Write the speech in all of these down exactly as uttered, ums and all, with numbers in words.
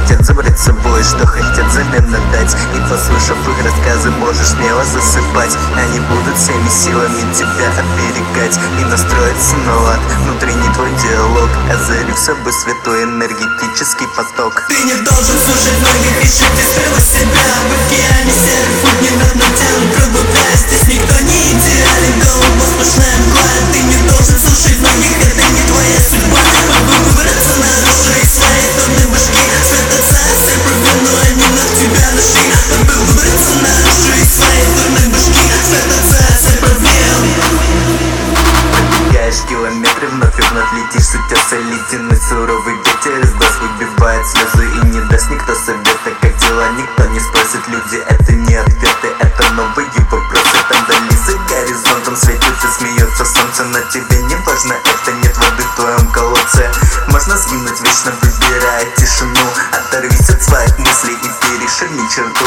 хотят забрать с собой, что хотят взамен отдать. И послушав их рассказы, можешь смело засыпать. Они будут всеми силами тебя оберегать и настроиться на лад. Внутренний твой диалог, озарив собой святой энергетический поток. Ты не должен слушать многих, ищи ты своего себя. В океане серый путь неверно тянут круг буквально. Здесь никто не идеален, голубо сплошная мгла. Ты не должен слушать многих, это не твоя судьба. Попробуй выбраться наружу из своей тонной башки. Свет отца, все проблем, но они на тебя нашли. Попробуй выбраться наружу из своей тонной башки. Свет отца, все проблем. Пробегаешь километры, вновь и вновь летишь, сутёса ледяной суровый ветер из глаз выбивает слезы и не даст никто совета. Как дела, никто не спросит, люди это не ответы, это новые вопросы. Там вдали за горизонтом светится, смеется солнце, но тебе не важно, это нет воды в твоем колодце. Можно сгинуть вечно, выбирая тишину. Оторвись от своих мыслей и перешагни черту.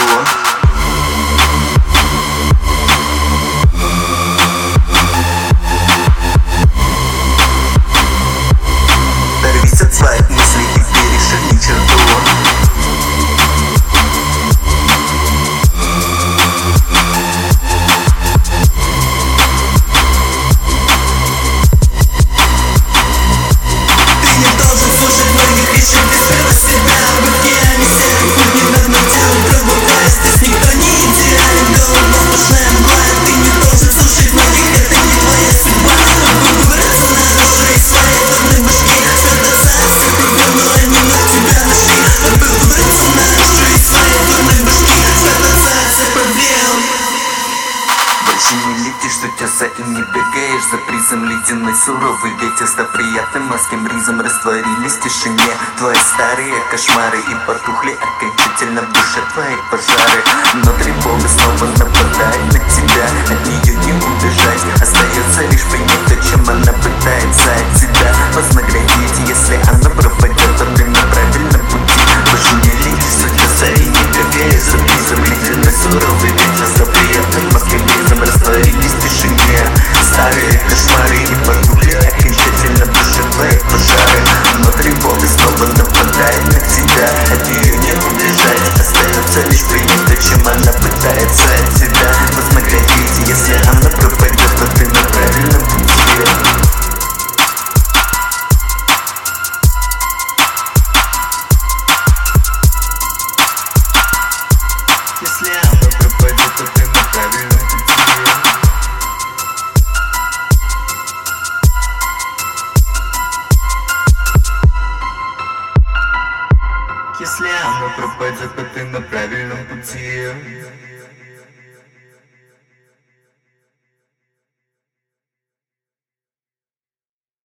Оторвись от своих мыслей и перешагни черту. Что тёса и не бегаешь за призом. Ледяной суровый ветер став приятным морским бризом. Растворились в тишине твои старые кошмары и потухли окончательно в душе твои пожары. Но тревога снова нападает на тебя, от нее не убежать. Остается лишь принять то, чем она пытается от тебя вознаградить. Если она пропадет, то ты на правильном пути. Больше не летишь, что тёса и не бегаешь за призом. Ледяной суровый ветер став приятным морским бризом. Растворились в тишине старые кошмары и потухли окончательно в душе твои пожары. Но тревога снова нападает на тебя, от нее не убежать. Остается лишь принять то, чем она пытается от тебя вознаградить. Если она пропадет, то ты на правильном пути. Если она пропадет, то ты на правильном пути. Если она пропадет, то ты на правильном пути.